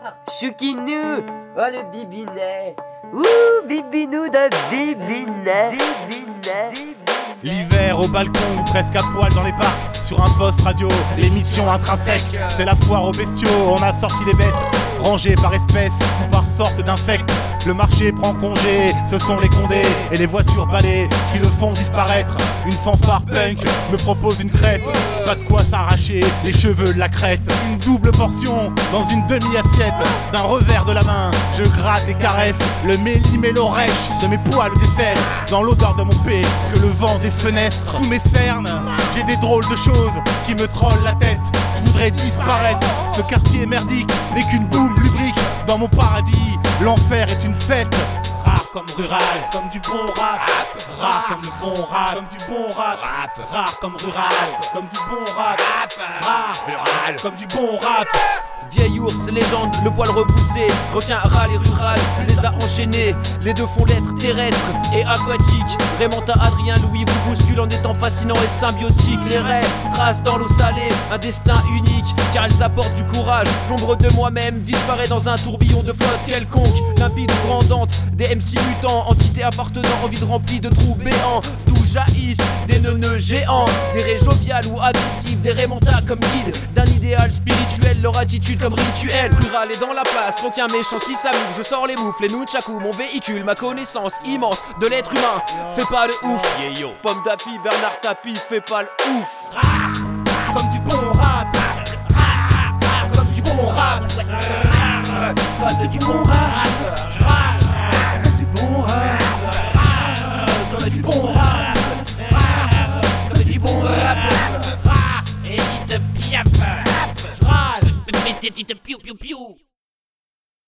Choukinou, oh le bibinet. Ouh, bibinou de bibinet. Bibinet. L'hiver au balcon, presque à poil dans les parcs. Sur un poste radio, l'émission intrinsèque. C'est la foire aux bestiaux, on a sorti les bêtes rangées par espèces ou par sorte d'insectes. Le marché prend congé, ce sont les condés et les voitures balais qui le font disparaître. Une fanfare punk me propose une crêpe. Pas de quoi s'arracher les cheveux de la crête. Une double portion dans une demi-assiette. D'un revers de la main, je gratte et caresse le méli-mélorèche de mes poils d'aisselle. Dans l'odeur de mon pé, que le vent des fenêtres sous mes cernes. J'ai des drôles de choses qui me trollent la tête. Je voudrais disparaître, ce quartier merdique n'est qu'une boum lubrique. Dans mon paradis, l'enfer est une fête. Rare comme rural, comme du bon rap. Rare comme du bon rap, comme du bon rap. Rare comme rural, comme du bon rap. Rare, rural, comme du bon rap. Vieil ours, légende, le poil repoussé. Requin râle et rural, les a enchaînés. Les deux font l'être terrestre et aquatique. Raymond à Adrien Louis vous bouscule en étant fascinant et symbiotique. Les raies tracent dans l'eau salée un destin unique, car elles apportent du courage. L'ombre de moi-même disparaît dans un tourbillon de flotte quelconque. Limpide ou grandante, des MC mutants, entités appartenant en vide remplie de trous béants. D'où jaillissent des neuneux géants, des raies joviales ou agressives, des Raymontas comme guide d'un idéal spirituel, leur attitude comme rituel. Rural est dans la place, aucun méchant si ça move. Je sors les moufles, les nunchakus, mon véhicule, ma connaissance immense de l'être humain. Fais pas le ouf, yeah yo. Pomme d'Api, Bernard Tapie, fais pas le ouf. Comme du bon rap. Comme du bon rap. Comme du bon rap. Comme du bon rap. Comme du bon rap. Comme du bon rap. Edith Piaf. Je râle. Petite piou piou piou.